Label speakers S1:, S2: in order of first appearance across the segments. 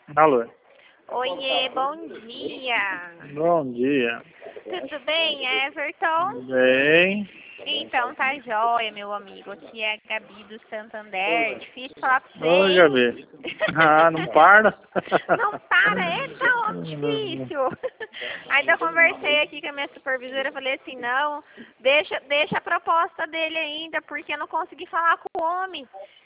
S1: Alô.
S2: Oiê, bom dia.
S1: Bom dia.
S2: Tudo bem, Everton?
S1: Bem.
S2: Então tá jóia, meu amigo. Aqui é a Gabi do Santander. Difícil falar pra você,
S1: Oi,
S2: hein?
S1: Gabi. Ah, não para?
S2: Não para, tá difícil. Ainda conversei aqui com a minha supervisora, falei assim, não, deixa a proposta dele ainda, porque eu não consegui falar com o homem.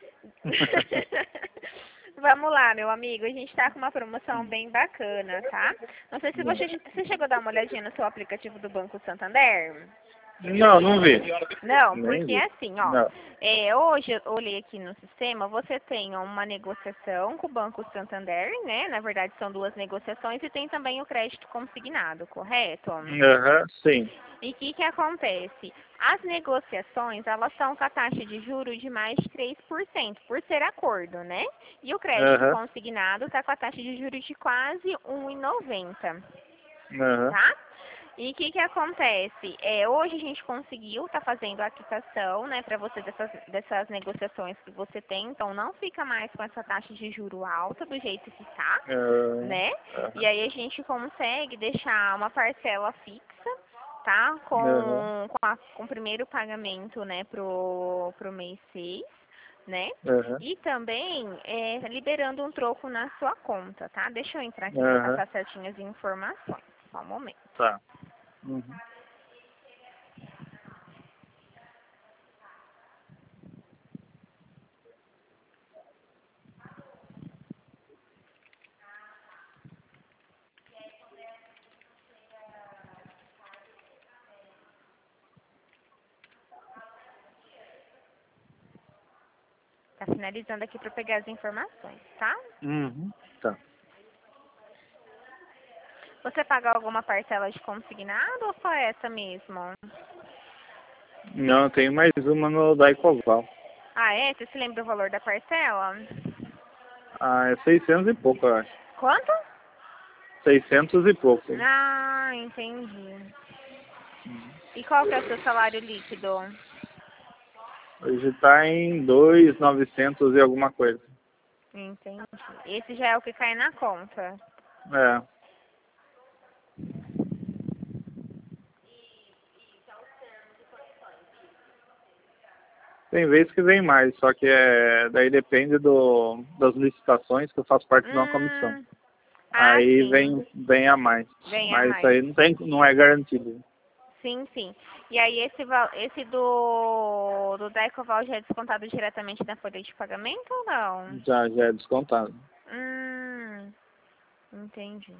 S2: Vamos lá, meu amigo, a gente tá com uma promoção bem bacana, tá? Não sei se você chegou a dar uma olhadinha no seu aplicativo do Banco Santander.
S1: Não, não vi.
S2: Não,
S1: Nem
S2: porque é
S1: vi.
S2: assim, ó.
S1: Não.
S2: Hoje eu olhei aqui no sistema, você tem uma negociação com o Banco Santander, né? Na verdade são duas negociações e tem também o crédito consignado, correto?
S1: Aham, sim.
S2: E o que acontece? As negociações, elas estão com a taxa de juros de mais de 3%, por ser acordo, né? E o crédito
S1: Aham,
S2: consignado está com a taxa de juros de quase 1,90,
S1: aham,
S2: tá? E o que acontece? Hoje a gente conseguiu, tá fazendo a quitação, né, para você dessas negociações que você tem, então não fica mais com essa taxa de juro alta do jeito que tá, né? E
S1: aham,
S2: aí a gente consegue deixar uma parcela fixa, tá?
S1: aham,
S2: Com o primeiro pagamento, né, pro mês 6, né?
S1: aham,
S2: E também liberando um troco na sua conta, tá? Deixa eu entrar aqui para
S1: aham.
S2: passar certinhas informações. Só um momento.
S1: Tá. Uhum.
S2: Tá finalizando aqui para pegar as informações, tá?
S1: Uhum. Tá.
S2: Você paga alguma parcela de consignado ou só essa mesmo?
S1: Não, tem mais uma no Daicoval.
S2: Ah, é? Você se lembra o valor da parcela?
S1: Ah, é 600 e pouco, eu acho.
S2: Quanto?
S1: 600 e pouco.
S2: Ah, entendi. E qual que é o seu salário líquido?
S1: Hoje tá em 2.900 e alguma coisa.
S2: Entendi. Esse já é o que cai na conta.
S1: É. Tem vezes que vem mais, só que daí depende das licitações, que eu faço parte de uma comissão.
S2: Hum. Ah,
S1: Aí
S2: sim.
S1: vem a mais.
S2: Vem a
S1: Mas isso
S2: mais.
S1: aí não é garantido.
S2: Sim, sim. E aí esse do Daicoval já é descontado diretamente na folha de pagamento ou não?
S1: Já é descontado.
S2: Hum. Entendi.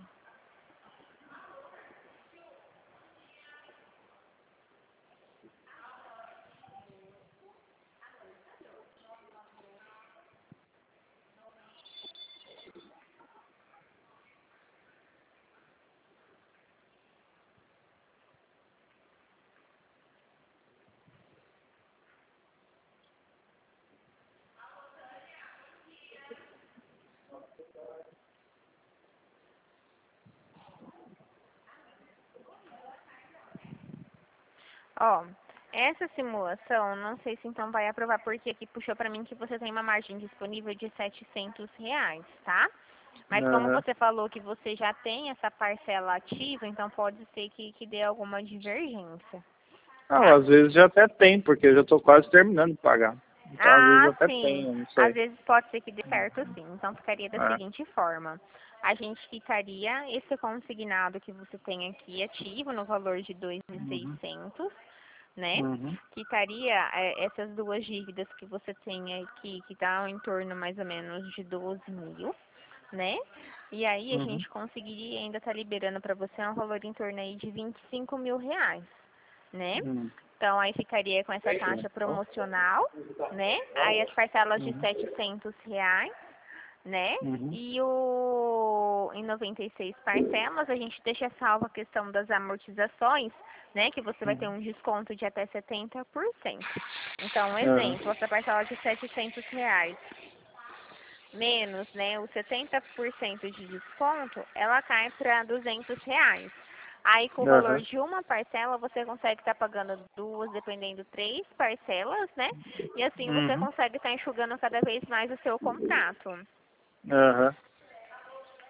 S2: Ó, essa simulação, não sei se então vai aprovar, porque aqui puxou pra mim que você tem uma margem disponível de R$ 700, tá? Mas como
S1: Aham.
S2: você falou que você já tem essa parcela ativa, então pode ser que dê alguma divergência,
S1: Não,
S2: tá?
S1: às vezes já até tem, porque eu já estou quase terminando de pagar. Então às vezes
S2: Ah,
S1: até tem,
S2: sim.
S1: eu não
S2: Às
S1: sei.
S2: vezes pode ser que dê certo, sim. Então ficaria da
S1: É.
S2: seguinte forma: a gente quitaria esse consignado que você tem aqui ativo no valor de
S1: Uhum.
S2: 2.600, né?
S1: Uhum.
S2: Quitaria essas duas dívidas que você tem aqui, que dá em torno mais ou menos de 12.000, né? E aí a
S1: Uhum.
S2: gente conseguiria ainda estar liberando para você um valor em torno aí de R$ 25.000, né?
S1: Uhum.
S2: Então aí ficaria com essa taxa promocional, né? Aí as parcelas de
S1: Uhum.
S2: R$ 700, né?
S1: Uhum.
S2: E em 96 parcelas, a gente deixa salva a questão das amortizações, né? Que você vai ter
S1: Uhum.
S2: um desconto de até 70%. Então, um
S1: Aham.
S2: exemplo, essa parcela de R$ 700 menos, né, os 70% de desconto, ela cai para R$ 200. Aí, com o valor
S1: Aham.
S2: de uma parcela, você consegue estar pagando duas, dependendo, três parcelas, né? E assim você
S1: Uhum.
S2: consegue estar enxugando cada vez mais o seu contrato.
S1: Aham.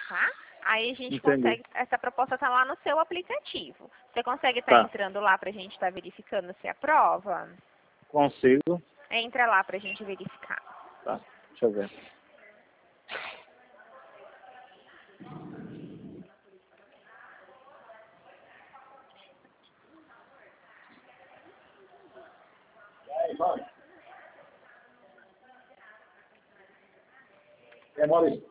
S2: tá? Aí a gente
S1: Entendi.
S2: consegue, essa proposta tá lá no seu aplicativo. Você consegue estar
S1: Tá.
S2: entrando lá pra gente estar verificando se aprova?
S1: Consigo.
S2: Entra lá pra gente verificar.
S1: Tá, deixa eu ver. É, Maurício.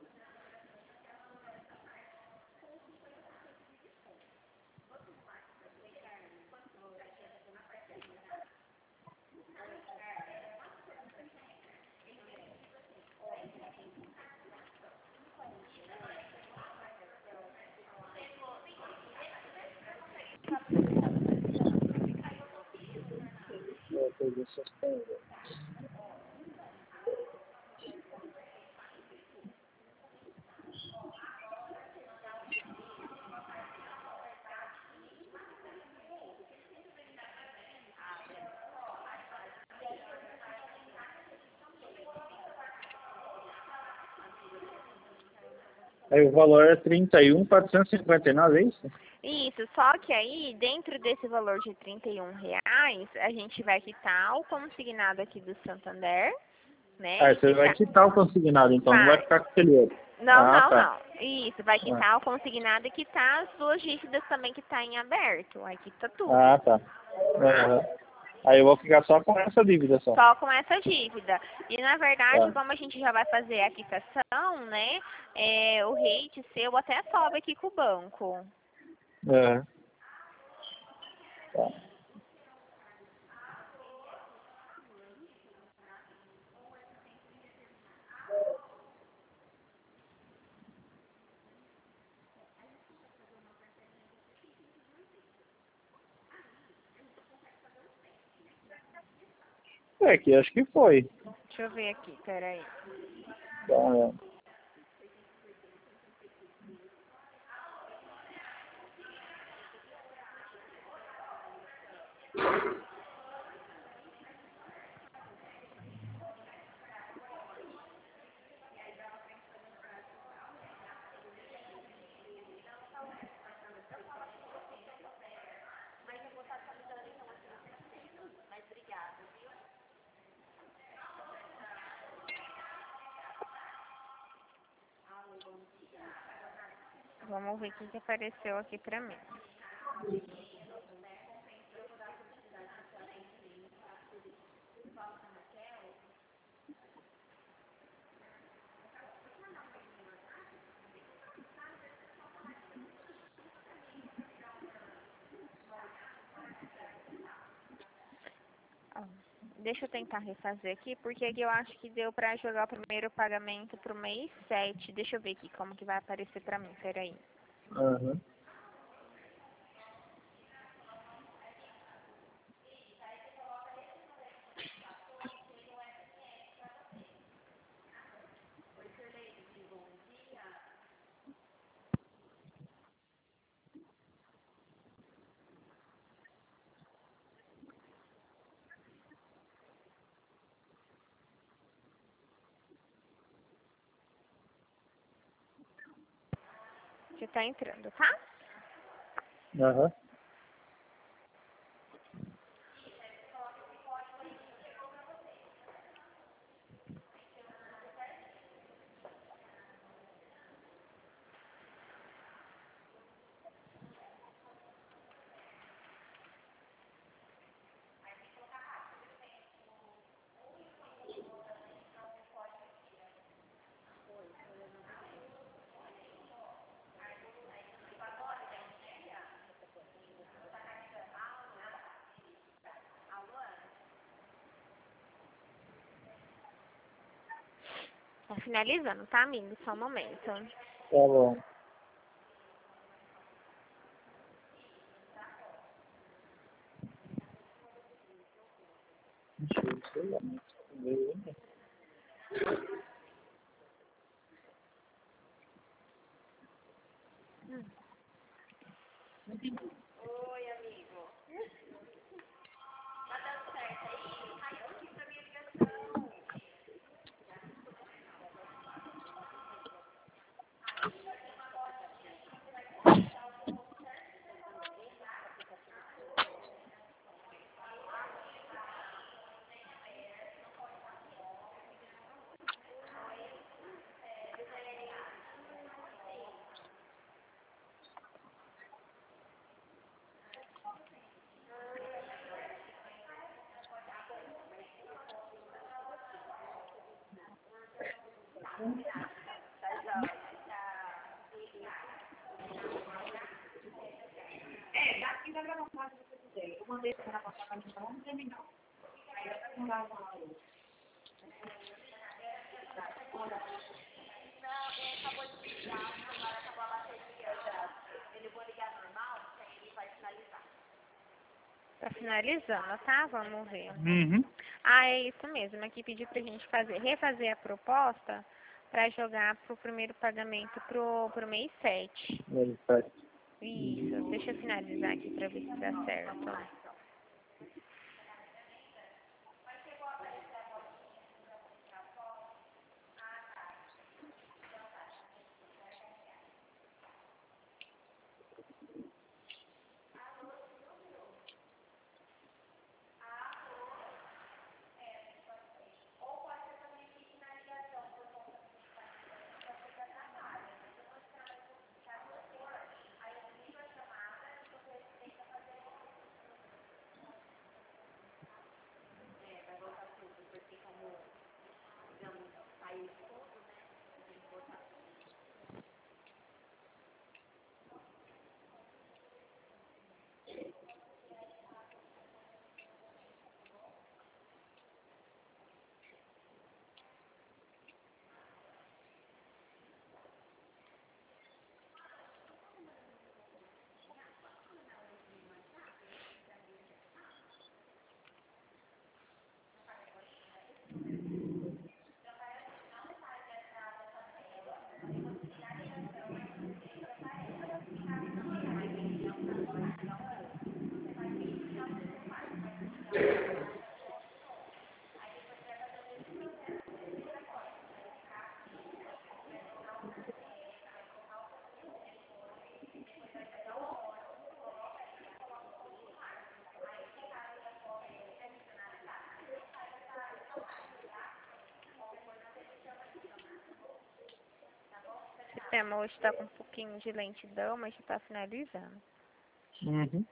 S1: Aí o valor é 31.459, é isso?
S2: Isso, só que aí, dentro desse valor de R$ 31, a gente vai quitar o consignado aqui do Santander, né?
S1: Ah,
S2: E
S1: você vai quitar o consignado, então não vai ficar com aquele outro.
S2: Não,
S1: Ah,
S2: não,
S1: tá.
S2: não. Isso, vai quitar o consignado e quitar as duas dívidas também que tá em aberto. Aí quita tudo.
S1: Ah, tá. Aham. Aí eu vou ficar só com essa dívida só.
S2: Só com essa dívida. E na verdade,
S1: Tá.
S2: como a gente já vai fazer a quitação, né? O rate seu até sobe aqui com o banco.
S1: Aham. Tá. É que acho que foi.
S2: Deixa eu ver aqui, peraí.
S1: Tá.
S2: Vamos ver o que apareceu aqui pra mim. Ó, deixa eu tentar refazer aqui, porque aqui eu acho que deu pra jogar o primeiro pagamento pro mês 7. Deixa eu ver aqui como que vai aparecer pra mim, peraí.
S1: Aham.
S2: Você tá entrando, tá?
S1: Aham.
S2: Tá finalizando, tá, amigo? Só um momento.
S1: Tá bom. Deixa eu sei lá, mas...
S2: Tá finalizando, tá? Vamos ver.
S1: Uhum.
S2: Ah, é isso mesmo. Aqui pediu pra gente refazer a proposta para jogar pro primeiro pagamento pro mês 7. Isso. Deixa eu finalizar aqui para ver se dá certo. O sistema hoje está com um pouquinho de lentidão, mas já está finalizando.
S1: Uhum.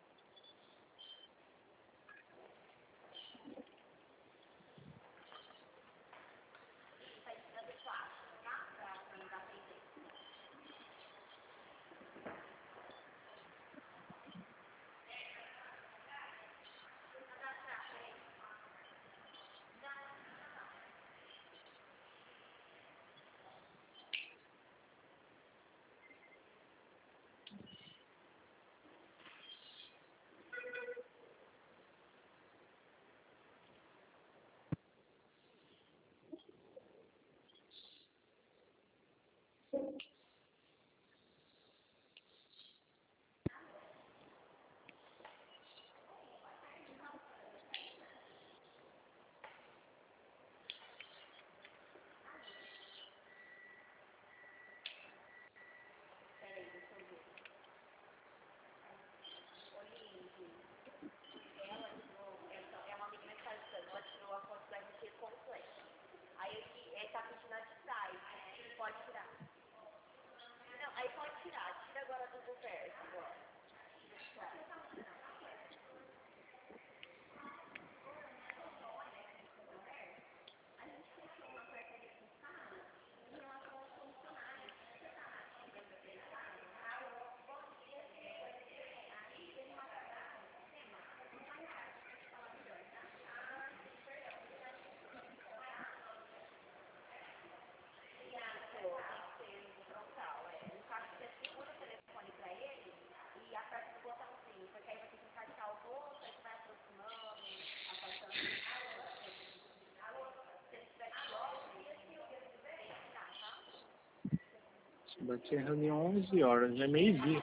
S1: Vai ter reunião 11 horas, já é meio-dia.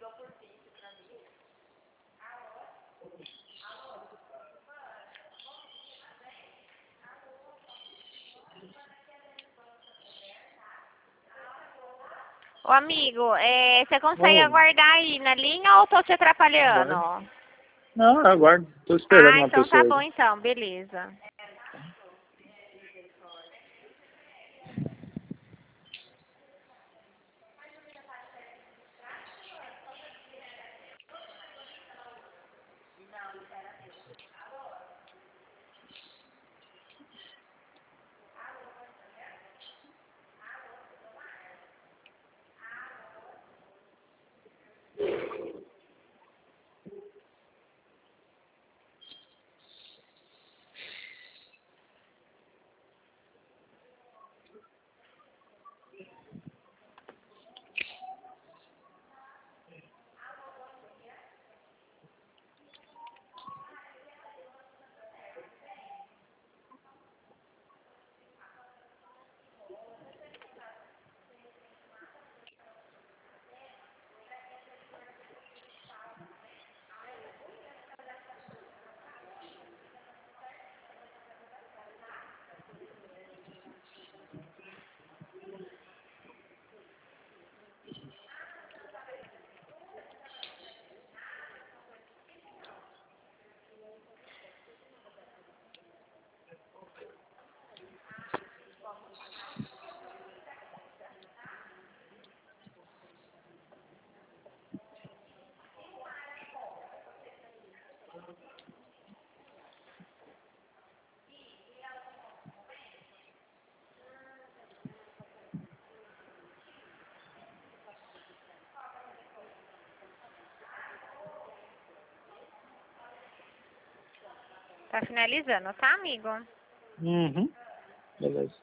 S2: Ô, amigo, você consegue
S1: Oi.
S2: aguardar aí na linha ou eu tô te atrapalhando?
S1: Não, eu aguardo. Tô esperando uma
S2: Então
S1: pessoa
S2: tá bom
S1: aí.
S2: então, beleza. Tá finalizando, tá, amigo?
S1: Uhum. Beleza.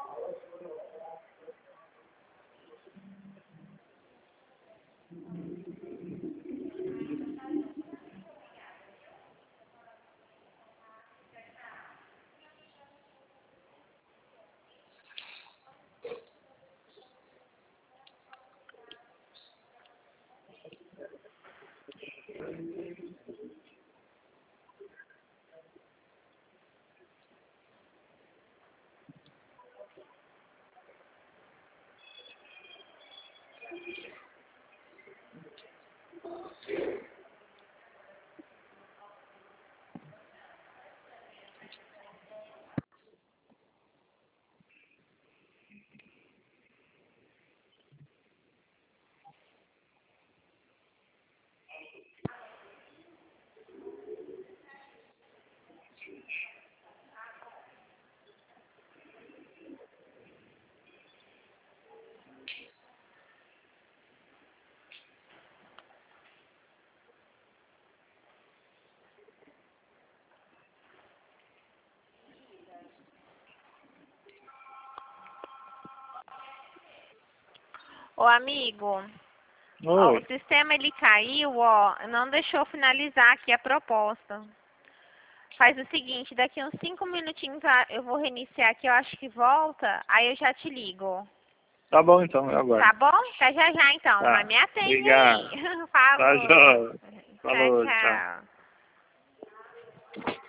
S2: Ô, amigo, ó, o
S1: Oi.
S2: sistema ele caiu, ó, não deixou finalizar aqui a proposta. Faz o seguinte, daqui uns 5 minutinhos eu vou reiniciar aqui, eu acho que volta, aí eu já te ligo.
S1: Tá bom então, eu aguardo.
S2: Tá bom? Até já já então, mas
S1: Tá.
S2: me atende
S1: Obrigado.
S2: aí.
S1: Tá,
S2: Falou.
S1: joia.
S2: Tchau,
S1: Falou, tchau.
S2: tchau.